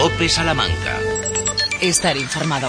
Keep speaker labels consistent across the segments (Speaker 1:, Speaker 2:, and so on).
Speaker 1: COPE Salamanca.
Speaker 2: Estar informado.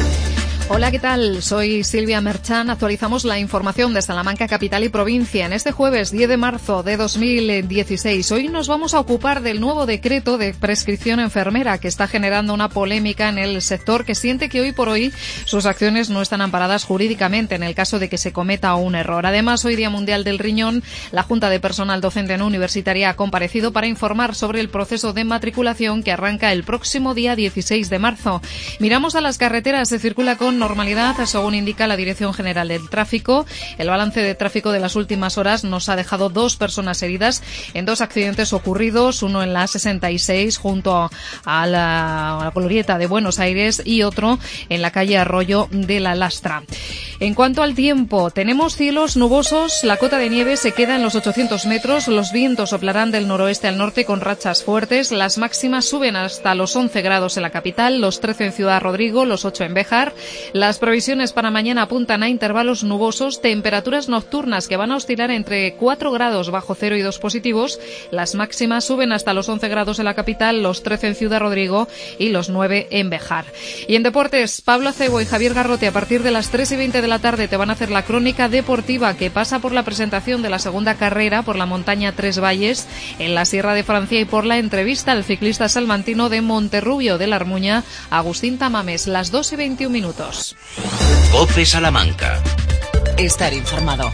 Speaker 3: Hola, ¿qué tal? Soy Silvia Merchán. Actualizamos la información de Salamanca, capital y provincia, en este jueves 10 de marzo de 2016. Hoy nos vamos a ocupar del nuevo decreto de prescripción enfermera que está generando una polémica en el sector, que siente que hoy por hoy sus acciones no están amparadas jurídicamente en el caso de que se cometa un error. Además, hoy Día Mundial del Riñón, la Junta de Personal Docente no Universitaria ha comparecido para informar sobre el proceso de matriculación que arranca el próximo día 16 de marzo. Miramos a las carreteras. Se circula con normalidad, según indica la Dirección General del Tráfico. El balance de tráfico de las últimas horas nos ha dejado 2 personas heridas en 2 accidentes ocurridos, uno en la A66 junto a la glorieta de Buenos Aires y otro en la calle Arroyo de la Lastra. En cuanto al tiempo, tenemos cielos nubosos, la cota de nieve se queda en los 800 metros, los vientos soplarán del noroeste al norte con rachas fuertes, las máximas suben hasta los 11 grados en la capital, los 13 en Ciudad Rodrigo, los 8 en Béjar. Las previsiones para mañana apuntan a intervalos nubosos, temperaturas nocturnas que van a oscilar entre 4 grados bajo cero y 2 positivos, las máximas suben hasta los 11 grados en la capital, los 13 en Ciudad Rodrigo y los 9 en Béjar. Y en deportes, Pablo Acebo y Javier Garrote a partir de las 3:20 de la tarde te van a hacer la crónica deportiva que pasa por la presentación de la segunda carrera por la montaña Tres Valles en la Sierra de Francia y por la entrevista al ciclista salmantino de Monterrubio de la Armuña, Agustín Tamames, las 2:21.
Speaker 1: COPE Salamanca.
Speaker 2: Estar informado.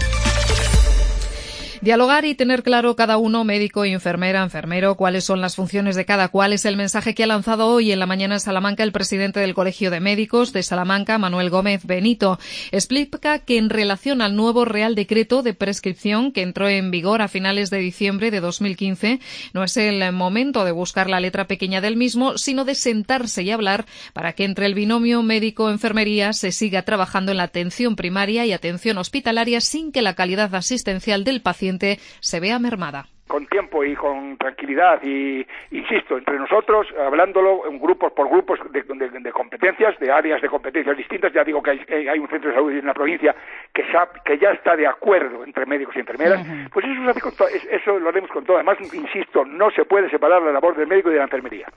Speaker 3: Dialogar y tener claro cada uno, médico, enfermera, enfermero, cuáles son las funciones de cada cual, es el mensaje que ha lanzado hoy en la mañana en Salamanca el presidente del Colegio de Médicos de Salamanca, Manuel Gómez Benito. Explica que en relación al nuevo Real Decreto de prescripción que entró en vigor a finales de diciembre de 2015, no es el momento de buscar la letra pequeña del mismo, sino de sentarse y hablar para que entre el binomio médico-enfermería se siga trabajando en la atención primaria y atención hospitalaria sin que la calidad asistencial del paciente se vea mermada.
Speaker 4: Con tiempo y con tranquilidad y, insisto, entre nosotros, hablándolo en grupos por grupos de competencias, de áreas de competencias distintas. Ya digo que hay un centro de salud en la provincia que ya está de acuerdo entre médicos y enfermeras. Uh-huh. Pues eso lo haremos con todo. Además, insisto, no se puede separar la labor del médico y de la enfermería.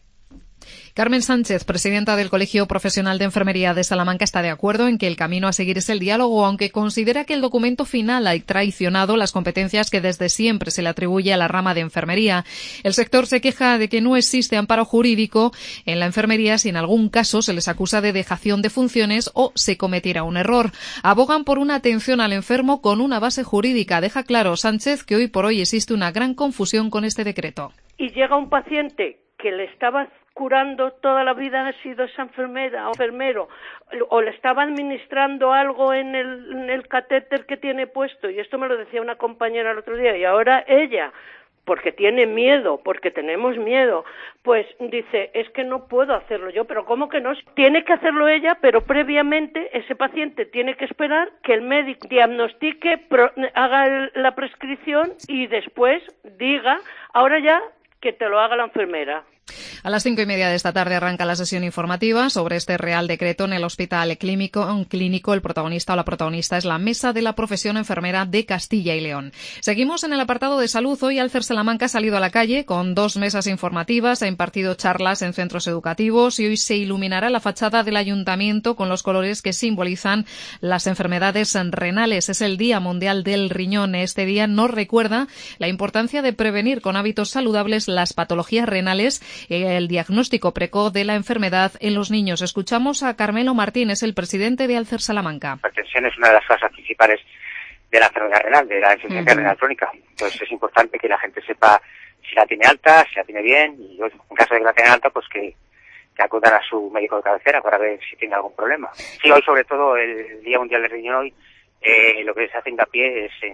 Speaker 3: Carmen Sánchez, presidenta del Colegio Profesional de Enfermería de Salamanca, está de acuerdo en que el camino a seguir es el diálogo, aunque considera que el documento final ha traicionado las competencias que desde siempre se le atribuye a la rama de enfermería. El sector se queja de que no existe amparo jurídico en la enfermería si en algún caso se les acusa de dejación de funciones o se cometiera un error. Abogan por una atención al enfermo con una base jurídica. Deja claro Sánchez que hoy por hoy existe una gran confusión con este decreto.
Speaker 5: Y llega un paciente que le estaba curando toda la vida, ha sido esa enfermera o enfermero, o le estaba administrando algo en el catéter que tiene puesto, y esto me lo decía una compañera el otro día, y ahora ella, porque tiene miedo, porque tenemos miedo, pues dice, es que no puedo hacerlo yo. Pero ¿cómo que no? Tiene que hacerlo ella, pero previamente ese paciente tiene que esperar que el médico diagnostique, haga la prescripción y después diga, ahora ya que te lo haga la enfermera.
Speaker 3: A las 5:30 de esta tarde arranca la sesión informativa sobre este Real Decreto en el Hospital Clínico. El protagonista o la protagonista es la Mesa de la Profesión Enfermera de Castilla y León. Seguimos en el apartado de salud. Hoy Alcer Salamanca ha salido a la calle con 2 mesas informativas, ha impartido charlas en centros educativos y hoy se iluminará la fachada del ayuntamiento con los colores que simbolizan las enfermedades renales. Es el Día Mundial del Riñón. Este día nos recuerda la importancia de prevenir con hábitos saludables las patologías renales, el diagnóstico precoz de la enfermedad en los niños. Escuchamos a Carmelo Martínez, el presidente de Alcer Salamanca.
Speaker 6: La hipertensión es una de las causas principales de la enfermedad renal, de la insuficiencia renal crónica. Entonces es importante que la gente sepa si la tiene alta, si la tiene bien, y en caso de que la tenga alta, pues que acudan a su médico de cabecera para ver si tiene algún problema. Sí, hoy sobre todo el Día Mundial del Riñón, hoy lo que se hace hincapié es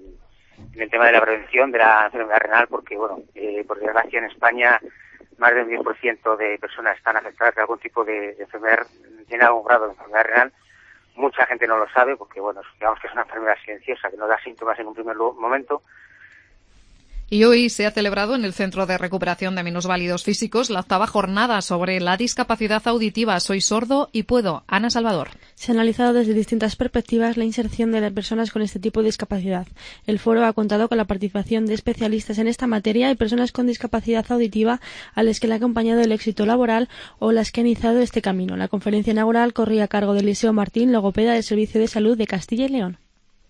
Speaker 6: en el tema de la prevención de la enfermedad renal, porque por desgracia en España más del 10% de personas están afectadas de algún tipo de enfermedad, tiene algún grado de enfermedad renal. Mucha gente no lo sabe porque, digamos que es una enfermedad silenciosa que no da síntomas en un primer momento.
Speaker 3: Y hoy se ha celebrado en el Centro de Recuperación de Minusválidos Físicos la 8ª jornada sobre la discapacidad auditiva. Soy sordo y puedo. Ana Salvador.
Speaker 7: Se ha analizado desde distintas perspectivas la inserción de las personas con este tipo de discapacidad. El foro ha contado con la participación de especialistas en esta materia y personas con discapacidad auditiva a las que le ha acompañado el éxito laboral o las que han iniciado este camino. La conferencia inaugural corría a cargo de Eliseo Martín, logopeda del Servicio de Salud de Castilla y León.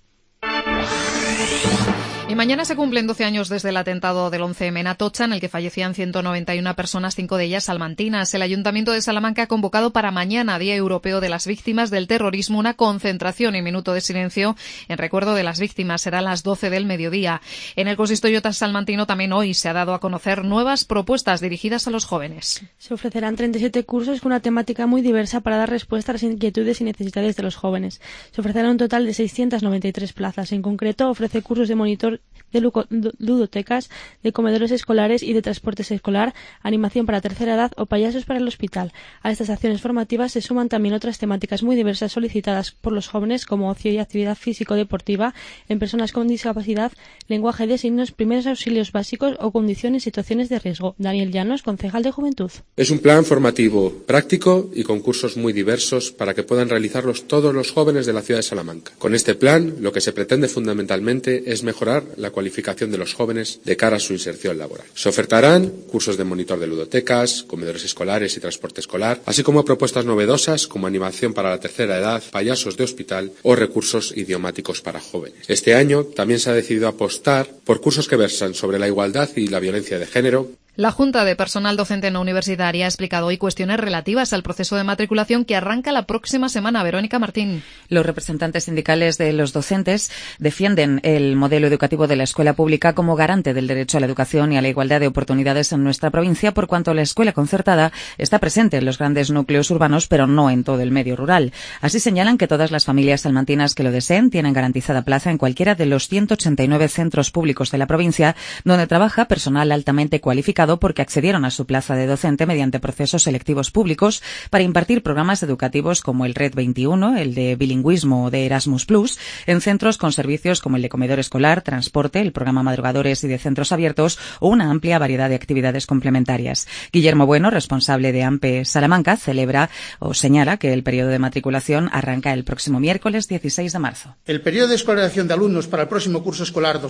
Speaker 3: Y mañana se cumplen 12 años desde el atentado del 11M en Atocha, en el que fallecían 191 personas, 5 de ellas salmantinas. El Ayuntamiento de Salamanca ha convocado para mañana, Día Europeo de las Víctimas del Terrorismo, una concentración y minuto de silencio en recuerdo de las víctimas. Será a las 12 del mediodía. En el consistorio salmantino también hoy se ha dado a conocer nuevas propuestas dirigidas a los jóvenes.
Speaker 7: Se ofrecerán 37 cursos con una temática muy diversa para dar respuesta a las inquietudes y necesidades de los jóvenes. Se ofrecerá un total de 693 plazas. En concreto, ofrece cursos de monitor de ludotecas, de comedores escolares y de transporte escolar, animación para tercera edad o payasos para el hospital. A estas acciones formativas se suman también otras temáticas muy diversas solicitadas por los jóvenes, como ocio y actividad físico-deportiva en personas con discapacidad, lenguaje de signos, primeros auxilios básicos o condición en situaciones de riesgo. Daniel Llanos, concejal de Juventud.
Speaker 8: Es un plan formativo práctico y con cursos muy diversos para que puedan realizarlos todos los jóvenes de la ciudad de Salamanca. Con este plan, lo que se pretende fundamentalmente es mejorar la cualificación de los jóvenes de cara a su inserción laboral. Se ofertarán cursos de monitor de ludotecas, comedores escolares y transporte escolar, así como propuestas novedosas como animación para la tercera edad, payasos de hospital o recursos idiomáticos para jóvenes. Este año también se ha decidido apostar por cursos que versan sobre la igualdad y la violencia de género.
Speaker 3: La Junta de Personal Docente No Universitaria ha explicado hoy cuestiones relativas al proceso de matriculación que arranca la próxima semana. Verónica Martín.
Speaker 9: Los representantes sindicales de los docentes defienden el modelo educativo de la escuela pública como garante del derecho a la educación y a la igualdad de oportunidades en nuestra provincia, por cuanto la escuela concertada está presente en los grandes núcleos urbanos, pero no en todo el medio rural. Así señalan que todas las familias salmantinas que lo deseen tienen garantizada plaza en cualquiera de los 189 centros públicos de la provincia, donde trabaja personal altamente cualificado porque accedieron a su plaza de docente mediante procesos selectivos públicos para impartir programas educativos como el Red 21, el de bilingüismo o de Erasmus+, en centros con servicios como el de comedor escolar, transporte, el programa Madrugadores y de centros abiertos o una amplia variedad de actividades complementarias. Guillermo Bueno, responsable de AMPE Salamanca, celebra o señala que el periodo de matriculación arranca el próximo miércoles 16 de marzo.
Speaker 10: El periodo de escolarización de alumnos para el próximo curso escolar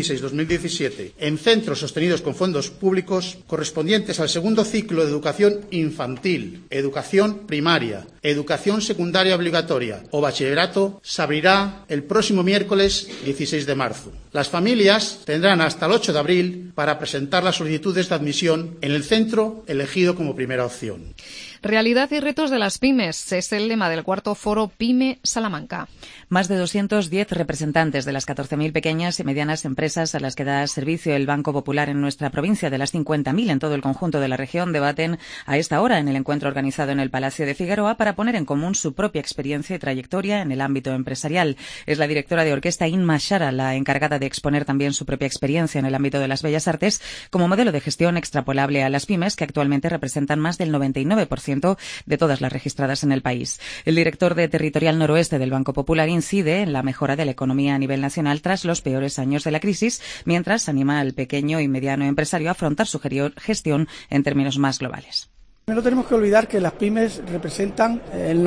Speaker 10: 2016-2017 en centros sostenidos con fondos públicos correspondientes al segundo ciclo de educación infantil, educación primaria, educación secundaria obligatoria o bachillerato se abrirá el próximo miércoles 16 de marzo. Las familias tendrán hasta el 8 de abril para presentar las solicitudes de admisión en el centro elegido como primera opción.
Speaker 3: Realidad y retos de las pymes es el lema del cuarto foro PYME Salamanca.
Speaker 9: Más de 210 representantes de las 14.000 pequeñas y medianas empresas a las que da servicio el Banco Popular en nuestra provincia, de las 50.000 en todo el conjunto de la región, debaten a esta hora en el encuentro organizado en el Palacio de Figueroa para poner en común su propia experiencia y trayectoria en el ámbito empresarial. Es la directora de orquesta Inma Shara la encargada de exponer también su propia experiencia en el ámbito de las bellas artes como modelo de gestión extrapolable a las pymes, que actualmente representan más del 99% de todas las registradas en el país. El director de Territorial Noroeste del Banco Popular incide en la mejora de la economía a nivel nacional tras los peores años de la crisis, mientras anima al pequeño y mediano empresario a afrontar su gestión en términos más globales.
Speaker 11: No tenemos que olvidar que las pymes representan el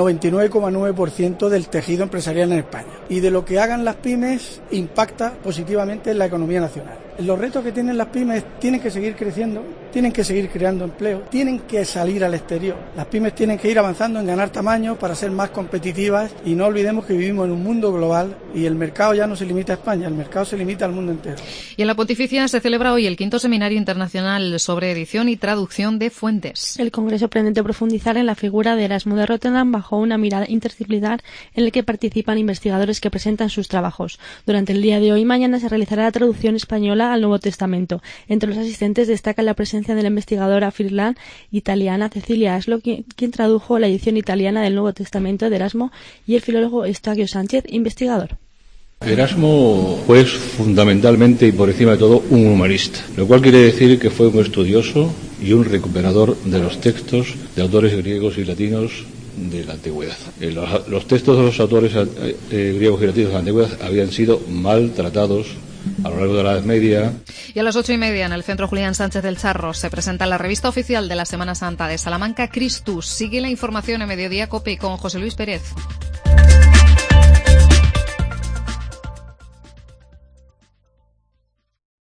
Speaker 11: 99,9% del tejido empresarial en España, y de lo que hagan las pymes impacta positivamente en la economía nacional. Los retos que tienen las pymes tienen que seguir creciendo, tienen que seguir creando empleo, tienen que salir al exterior. Las pymes tienen que ir avanzando en ganar tamaño para ser más competitivas, y no olvidemos que vivimos en un mundo global y el mercado ya no se limita a España, el mercado se limita al mundo entero.
Speaker 3: Y en la Pontificia se celebra hoy el 5º Seminario Internacional sobre Edición y Traducción de Fuentes.
Speaker 7: El Congreso pretende profundizar en la figura de Erasmo de Rotterdam bajo una mirada interdisciplinar en la que participan investigadores que presentan sus trabajos. Durante el día de hoy y mañana se realizará la traducción española al Nuevo Testamento. Entre los asistentes destaca la presencia de la investigadora freelance italiana Cecilia Aslo, quien tradujo la edición italiana del Nuevo Testamento de Erasmo, y el filólogo Eustaquio Sánchez, investigador.
Speaker 12: Erasmo fue fundamentalmente y por encima de todo un humanista, lo cual quiere decir que fue un estudioso y un recuperador de los textos de autores griegos y latinos de la antigüedad. Los textos de los autores griegos y latinos de la antigüedad habían sido maltratados a lo largo de la Edad Media.
Speaker 3: Y a las 8:30 en el Centro Julián Sánchez del Charro se presenta la revista oficial de la Semana Santa de Salamanca, Christus. Sigue la información en Mediodía COPE con José Luis Pérez.